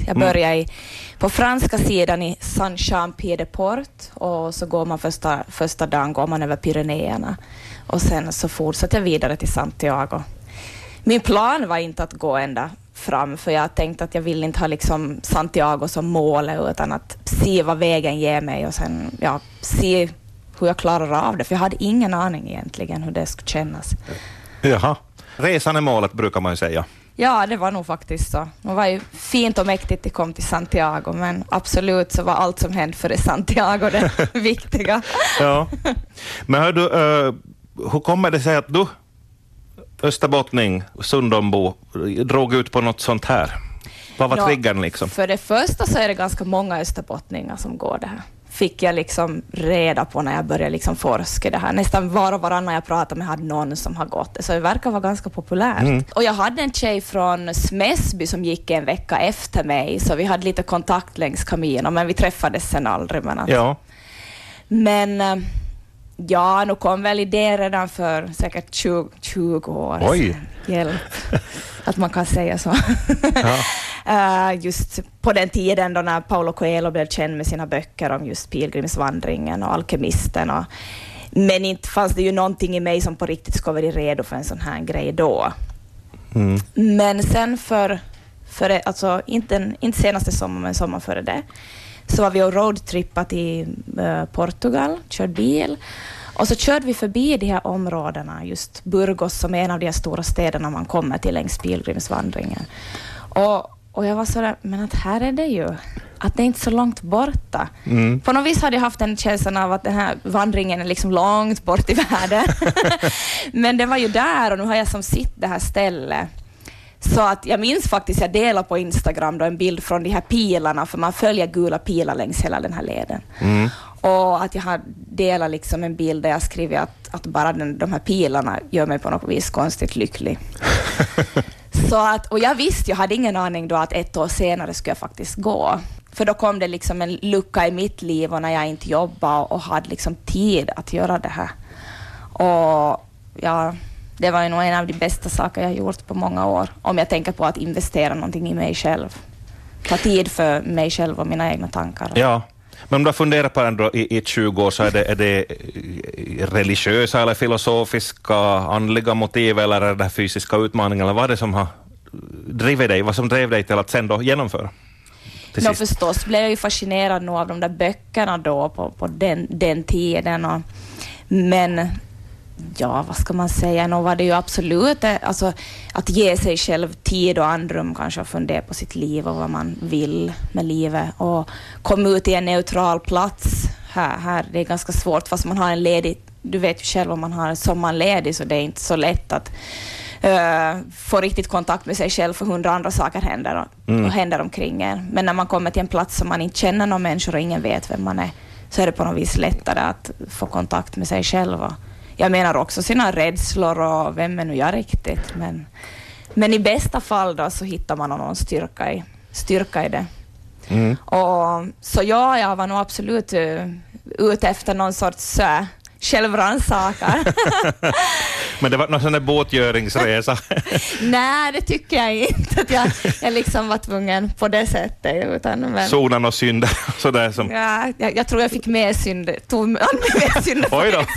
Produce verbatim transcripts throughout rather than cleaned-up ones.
Jag började i, på franska sidan i Saint-Jean-Pied-de-Port och så går man första, första dagen går man över Pyrenéerna och sen så fortsatte jag vidare till Santiago. Min plan var inte att gå ända fram för jag tänkte att jag vill inte ha liksom Santiago som mål utan att se vad vägen ger mig och sen ja, se hur jag klarar av det, för jag hade ingen aning egentligen hur det skulle kännas. Jaha. Resan är målet brukar man ju säga. Ja, det var nog faktiskt så. Det var ju fint och mäktigt att det kom till Santiago, men absolut så var allt som hände före Santiago det viktiga. Ja. Men hör du, uh, hur kommer det sig att du, österbottning, Sundombo, drog ut på något sånt här? Vad var ja, triggern liksom? För det första så är det ganska många österbottningar som går det här. Fick jag liksom reda på när jag började liksom forska det här. Nästan var och varannan jag pratade med hade någon som har gått det. Så det verkar vara ganska populärt. Mm. Och jag hade en tjej från Smäsby som gick en vecka efter mig. Så vi hade lite kontakt längs Camino. Men vi träffades sen aldrig. Men, att... ja. men ja, nu kom väl idén redan för säkert tjugo, tjugo år. Oj! Hjälp. Att man kan säga så. Ja. Uh, just på den tiden då när Paulo Coelho blev känd med sina böcker om just pilgrimsvandringen och alkemisten. Och, men inte fanns det ju någonting i mig som på riktigt skulle vara redo för en sån här grej då. Mm. Men sen för, för alltså inte, inte senaste sommar men sommar före det så var vi och roadtrippat i uh, Portugal, körde bil. Och så körde vi förbi de här områdena, just Burgos som är en av de här stora städerna man kommer till längs pilgrimsvandringen. Och, och jag var sådär, men att här är det ju, att det är inte så långt borta. Mm. På något vis hade jag haft en känsla av att den här vandringen är liksom långt bort i världen. Men det var ju där och nu har jag som sitt det här stället. Så att jag minns faktiskt, jag delar på Instagram då en bild från de här pilarna, för man följer gula pilar längs hela den här leden. Mm. Och att jag har delat liksom en bild där jag skriver att, att bara den, de här pilarna gör mig på något vis konstigt lycklig. Så att, och jag visste, jag hade ingen aning då att ett år senare skulle jag faktiskt gå. För då kom det liksom en lucka i mitt liv och när jag inte jobbade och hade liksom tid att göra det här. Och ja, det var ju nog en av de bästa saker jag har gjort på många år. Om jag tänker på att investera någonting i mig själv. Ta tid för mig själv och mina egna tankar. Ja. Men om du funderar på den då i, i tjugo år så är det, är det religiösa eller filosofiska, andliga motiv eller är det fysiska utmaningar eller vad är det som har drivit dig, vad som drev dig till att sen då genomföra? Ja, förstås blev jag ju fascinerad nog av de där böckerna då på, på den, den tiden och, men ja, vad ska man säga, nog var det ju absolut alltså, att ge sig själv tid och andrum kanske och fundera på sitt liv och vad man vill med livet och komma ut i en neutral plats här, här det är ganska svårt fast man har en ledig, du vet ju själv om man har en sommarledig så det är inte så lätt att uh, få riktigt kontakt med sig själv för hundra andra saker händer och, mm. och händer omkring en, men när man kommer till en plats som man inte känner någon människor och ingen vet vem man är så är det på något vis lättare att få kontakt med sig själv och jag menar också sina rädslor och vem är nu jag riktigt. Men, men i bästa fall då så hittar man någon styrka i, styrka i det. Mm. Och, så ja, jag var nog absolut uh, ute efter någon sorts uh, självrannsakar. Men det var någon sån där båtgöringsresa? Nej, det tycker jag inte. Att jag, jag liksom var tvungen på det sättet. Utan, men... Sonan och synder. Sådär som... Ja, jag, jag tror jag fick med synder. Tog med synder. Oj då.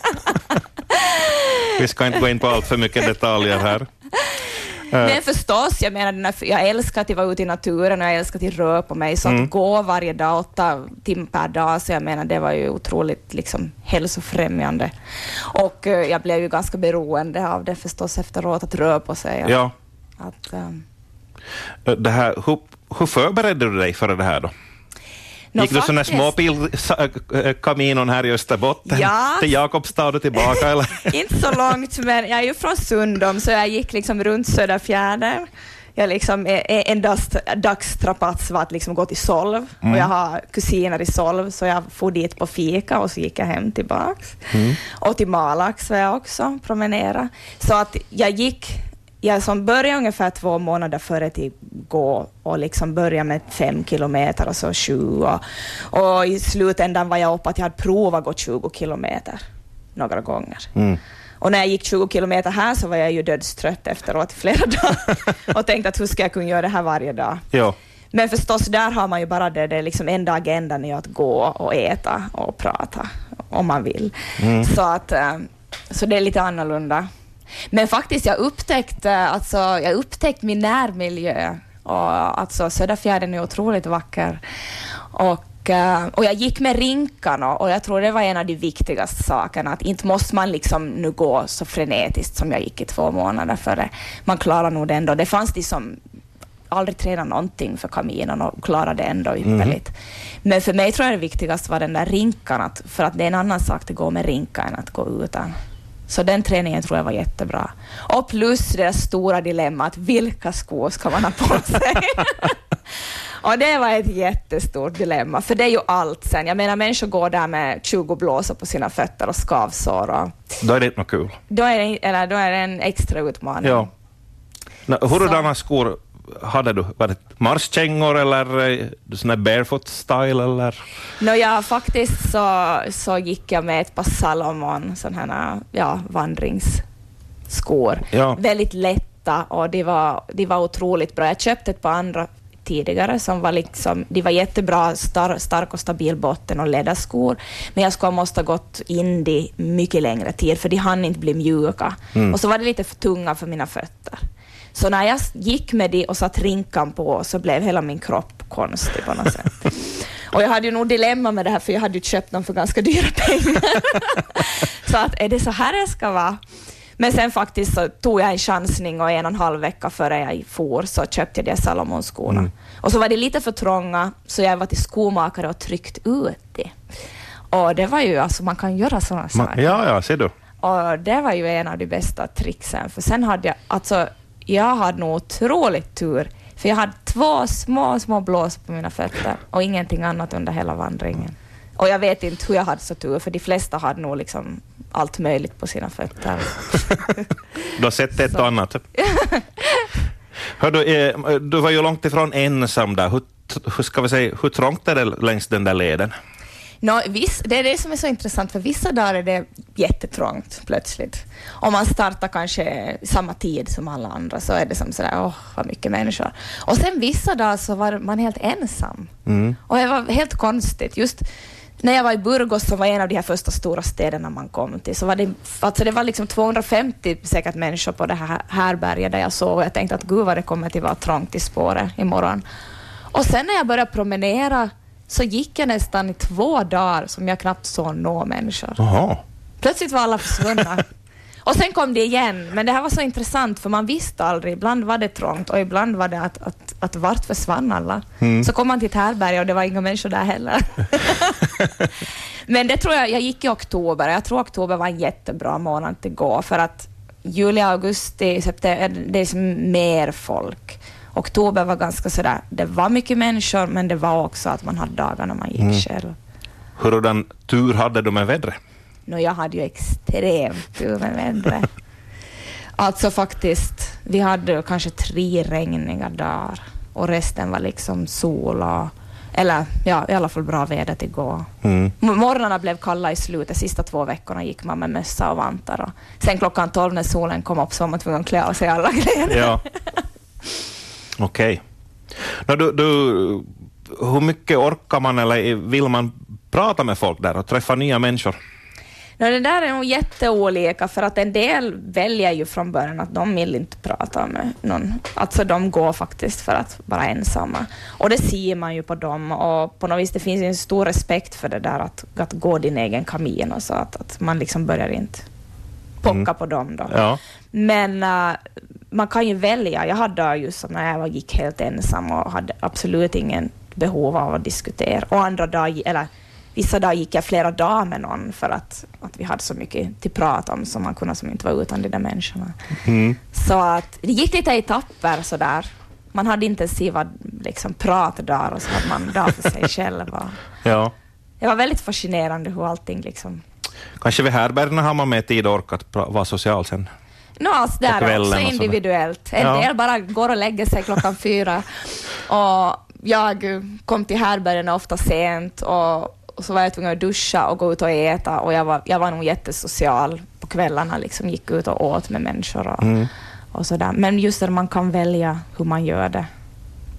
Vi ska inte gå in på allt för mycket detaljer här. Men förstås, jag menar, jag älskar att vara ute i naturen och jag älskar att röra på mig. Så mm. att gå varje dag, åtta timmar per dag, så jag menar, det var ju otroligt liksom, hälsofrämjande. Och uh, jag blev ju ganska beroende av det förstås efteråt, att röra på sig. Ja. Att, um... det här, hur, hur förberedde du dig för det här då? No, gick du sådana små pilkaminon här i Österbotten ja. till Jakobstad och tillbaka? Eller? Inte så långt, men jag är ju från Sundom så jag gick liksom runt Söderfjärden. Jag liksom, en dags, dagstrapats var att liksom gå till Solv mm. och jag har kusiner i Solv så jag får dit på fika och så gick jag hem tillbaks. Mm. Och till Malax var jag också promenera. Så att jag gick... Jag som började ungefär två månader före till gå och liksom börja med fem kilometer och så sju och, och i slutändan var jag upp att jag hade provat gå tjugo kilometer några gånger. Mm. Och när jag gick tjugo kilometer här så var jag ju dödstrött efteråt flera dagar och tänkte att hur ska jag kunna göra det här varje dag. Ja. Men förstås, där har man ju bara det, det liksom enda agendan är att gå och äta och prata om man vill. Mm. Så att så det är lite annorlunda. Men faktiskt, jag upptäckte alltså, jag upptäckte min närmiljö, och alltså Söderfjärden är otroligt vacker. Och Och jag gick med rinkarna, och jag tror det var en av de viktigaste sakerna, att inte måste man liksom nu gå så frenetiskt som jag gick i två månader före. Man klarar nog det ändå. Det fanns de som aldrig tränade någonting för kaminen och klarade det ändå ypperligt. Mm. Men för mig tror jag det viktigaste var den där rinkan, för att det är en annan sak att gå med rinka än att gå utan. Så den träningen tror jag var jättebra. Och plus det stora dilemmat, vilka skor ska man ha på sig? Och det var ett jättestort dilemma, för det är ju allt sen. Jag menar, människor går där med tjugo blåsor på sina fötter och skavsår. Och då är det inte något kul. Då är det, eller då är det en extra utmaning. Ja. Hurdana skor hade du? Var det marschkängor eller sån här barefoot style? Eller? No, ja, faktiskt så, så gick jag med ett par Salomon, sån här, ja, vandringsskor. Ja. Väldigt lätta, och det var, det var otroligt bra. Jag köpte ett par andra tidigare som var liksom, de var jättebra, star, stark och stabil botten och läderskor, men jag skulle måste ha gått in det mycket längre tid, för de hann inte bli mjuka. Mm. Och så var det lite för tunga för mina fötter. Så när jag gick med det och satt rinkan på, så blev hela min kropp konstig på något sätt. Och jag hade ju nog dilemma med det här, för jag hade ju köpt dem för ganska dyra pengar. Så att, är det så här det ska vara? Men sen faktiskt så tog jag en chansning, och en och en halv vecka före jag for så köpte jag de Salomon-skorna. Mm. Och så var det lite för trånga, så jag var till skomakare och tryckt ut det. Och det var ju, alltså man kan göra sådana saker. Ja, ja, ser du. Och det var ju en av de bästa tricksen. För sen hade jag, alltså jag hade nog otroligt tur. För jag hade två små, små blås på mina fötter och ingenting annat under hela vandringen. Och jag vet inte hur jag hade så tur, för de flesta hade nog liksom allt möjligt på sina fötter. Du har sett ett och annat. Hör du, eh, du var ju långt ifrån ensam där. Hur, hur ska vi säga, hur trångt är det längs den där leden? No, viss, det är det som är så intressant, för vissa dagar är det jättetrångt plötsligt. Om man startar kanske samma tid som alla andra, så är det som sådär, åh, vad mycket människor. Och sen vissa dagar så var man helt ensam. Mm. Och det var helt konstigt. Just när jag var i Burgos, som var en av de här första stora städerna man kom till, så var det, alltså det var liksom tvåhundrafemtio säkert människor på det här härberget där jag sov, och jag tänkte att gud vad det kommer till vara trångt i spåret imorgon. Och sen när jag började promenera, så gick jag nästan i två dagar som jag knappt såg nå människor. Aha. Plötsligt var alla försvunna. Och sen kom det igen. Men det här var så intressant, för man visste aldrig. Ibland var det trångt, och ibland var det att, att, att vart försvann alla. Mm. Så kom man till Härberg och det var inga människor där heller. Men det tror jag, jag gick i oktober. Jag tror oktober var en jättebra månad att gå, för att juli, augusti, september, det är som mer folk. Oktober var ganska sådär, det var mycket människor, men det var också att man hade dagar när man gick mm. själv. Hurdan tur hade du med vädret? No, jag hade ju extremt tur med vädret. Alltså faktiskt, vi hade kanske tre regniga dagar, och resten var liksom sol och, eller ja, i alla fall bra väder till gå. Mm. Morgnarna blev kalla i slutet, sista två veckorna gick man med mössa och vantar. Och sen klockan tolv när solen kom upp så var man tvungen att klä av sig alla kläder. Ja. Okej. Okay. Du, du, hur mycket orkar man eller vill man prata med folk där och träffa nya människor? No, det där är nog jätteolika, för att en del väljer ju från början att de vill inte prata med någon. Alltså de går faktiskt för att vara ensamma. Och det ser man ju på dem, och på något vis det finns en stor respekt för det där att, att gå din egen kamin, och så att, att man liksom börjar inte pocka mm. på dem då. Ja. Men uh, man kan ju välja. Jag hade just så när jag gick helt ensam och hade absolut ingen behov av att diskutera. Och andra dagar, eller vissa dagar gick jag flera dagar med någon, för att, att vi hade så mycket till prat om som man kunde som inte vara utan de där människorna. Mm. Så att det gick lite i etapper sådär. Man hade intensiva liksom, pratdagar, och så hade man dag för sig själv. Och ja. Det var väldigt fascinerande hur allting liksom... Kanske vid härbergen har man med tid och orkat vara social sen? No, alltså där är också individuellt. En ja. del bara går och lägger sig klockan fyra. Och jag kom till härbergen ofta sent, och, och så var jag tvungen att duscha och gå ut och äta. Och jag var, jag var nog jättesocial på kvällarna. Liksom gick ut och åt med människor och, mm. och sådär. Men just där man kan välja hur man gör det.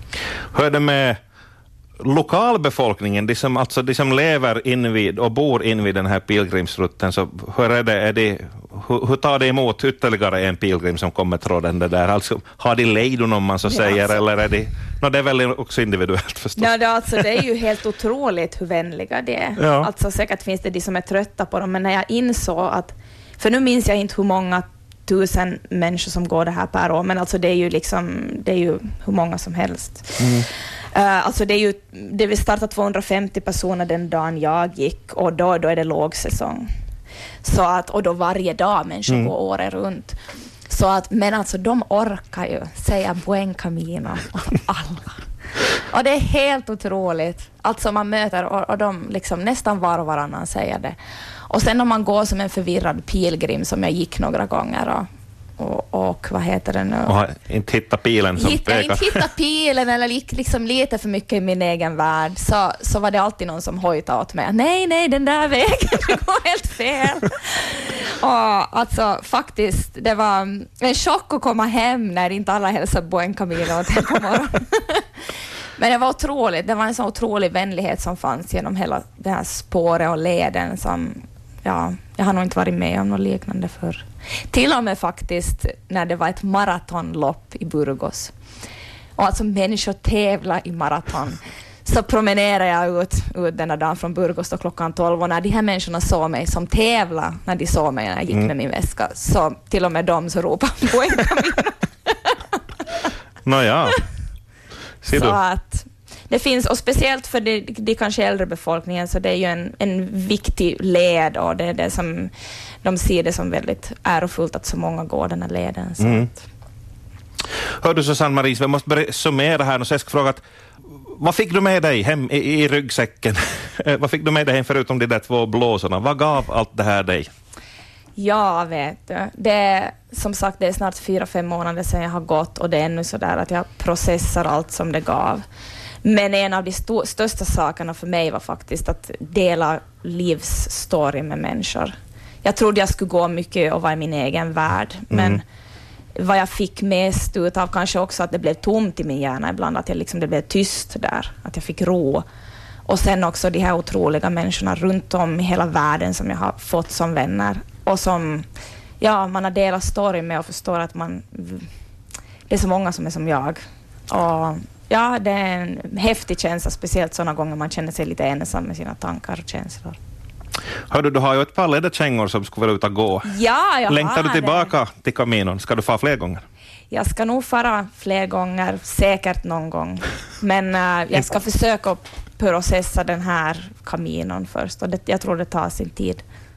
Hur är det med lokalbefolkningen, de som, alltså, de som lever invid och bor invid den här pilgrimsrutten, så hur är det, är det hur, hur tar det emot ytterligare en pilgrim som kommer tråden det där? Alltså, har de lejdon om man så säger, ja, alltså. Eller är de, no, det är väl också individuellt förstås. Ja, det, alltså, det är ju helt otroligt hur vänliga det är. Ja. Alltså säkert finns det de som är trötta på dem, men när jag insåg att, för nu minns jag inte hur många tusen människor som går det här per år, men alltså det är ju liksom, det är ju hur många som helst. Mm. Uh, alltså det är ju, det vi startade tvåhundrafemtio personer den dagen jag gick, och då, då är det lågsäsong. Så att, och då varje dag människor mm. går året runt. Så att, men alltså de orkar ju säga buen camino alla. Och det är helt otroligt. Alltså man möter, och, och de liksom nästan var och varannan säger det. Och sen om man går som en förvirrad pilgrim, som jag gick några gånger, och Och, och vad heter det nu? Och inte hitta pilen som Hitta, inte hitta pilen eller liksom lite för mycket i min egen värld, så, så var det alltid någon som hojtade åt mig. Nej, nej, den där vägen går helt fel. Och alltså faktiskt, det var en chock att komma hem när inte alla hälsade Buen Camino på morgonen. Men det var otroligt. Det var en så otrolig vänlighet som fanns genom hela det här spåret och leden som, ja, jag har nog inte varit med om något liknande förr. Till och med faktiskt när det var ett maratonlopp i Burgos. Och alltså människor tävlar i maraton. Så promenerade jag ut, ut denna dagen från Burgos då klockan tolv. Och när de här människorna såg mig som tävlar, när de såg mig när jag gick mm. med min väska, så till och med de så ropade på en kamin. Nåja. Ser så du? Att det finns, och speciellt för det, det kanske äldre befolkningen, så det är ju en, en viktig led, och det är det som de ser det som väldigt ärofullt att så många går den här leden. Så mm. att. Hör du Susanne Maries, vi måste börja summera här, och så jag ska fråga att, vad fick du med dig hem i, i ryggsäcken? Vad fick du med dig hem förutom de där två blåsorna? Vad gav allt det här dig? Ja, vet du. Det är, som sagt, det är snart fyra, fem månader sedan jag har gått, och det är ännu så där att jag processar allt som det gav. Men en av de st- största sakerna för mig var faktiskt att dela livsstory med människor. Jag trodde jag skulle gå mycket och vara i min egen värld, men mm. vad jag fick mest ut av kanske också att det blev tomt i min hjärna ibland, att jag liksom, det blev tyst där, att jag fick ro. Och sen också de här otroliga människorna runt om i hela världen som jag har fått som vänner, och som, ja, man har delat story med och förstår att man, det är så många som är som jag. Och ja, det är en häftig känsla, speciellt sådana gånger man känner sig lite ensam med sina tankar och känslor. Hördu, du har ju ett par läderkängor som skulle vara ut och gå. Ja, jag Längtar har du tillbaka det. till Caminon? Ska du fara fler gånger? Jag ska nog fara fler gånger, säkert någon gång. Men uh, jag ska försöka processa den här Caminon först, och det, jag tror det tar sin tid.